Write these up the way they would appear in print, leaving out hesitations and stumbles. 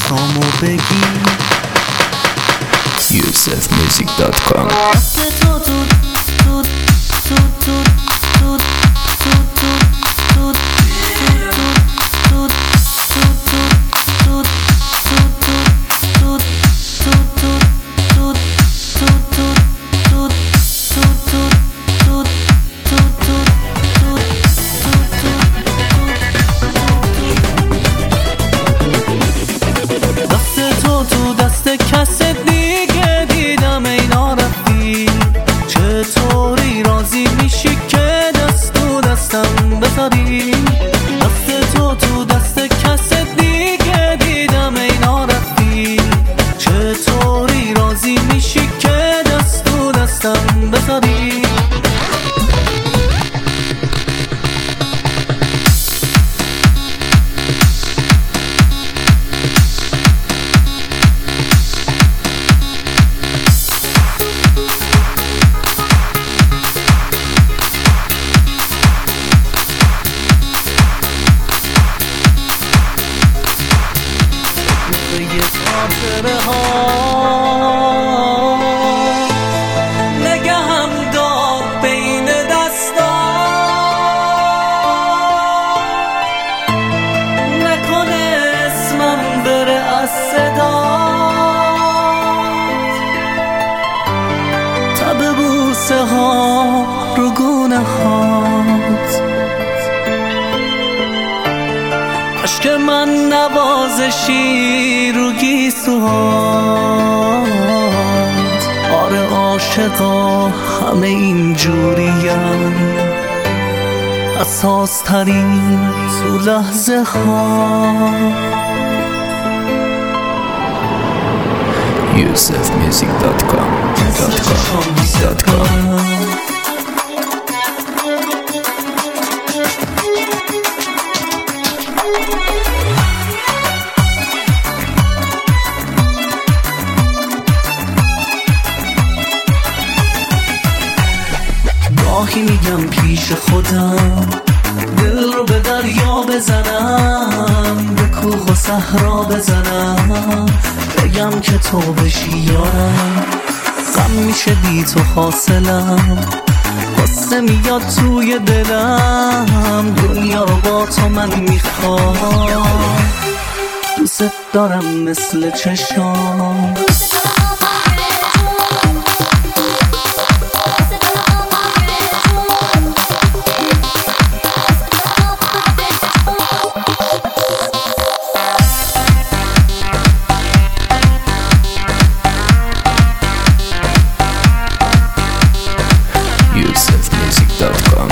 چشامو بگیر. yusefmusic.com کس دیگه دیدم ای نارفتی، چطوری راضی میشی که دست تو دستم بذاری؟ دست تو دست کس دیگه دیدم ای نارفتی، چطوری راضی میشی که دست تو دستم بذاری؟ نگهم داد بین دستا، نکنه اسمم بره از صدا، تب بوسه ها رو گونه هات، عشق من نوازشی رو گیسوهات. آره عاشقا همه این جوریم، اساس ترین تو لحظه ها. yusefmusic.com گاهی میگم پیش خودم دل رو به دریا بزنم، به کوه و صحرا بزنم، بگم که تو بشی یارم. غم میشه بی تو حاصلم، قصه میاد توی دلم، دنیا رو با تو من میخوام، دوست دارم مثل چشام. yusefmusic.com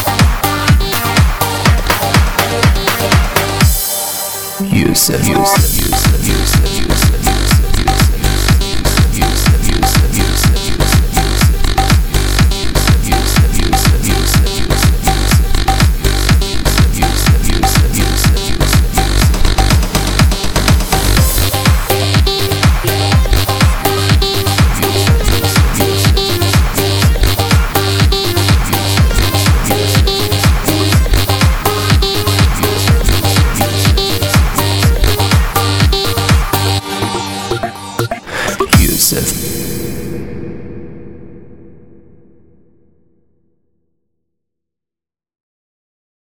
Yusef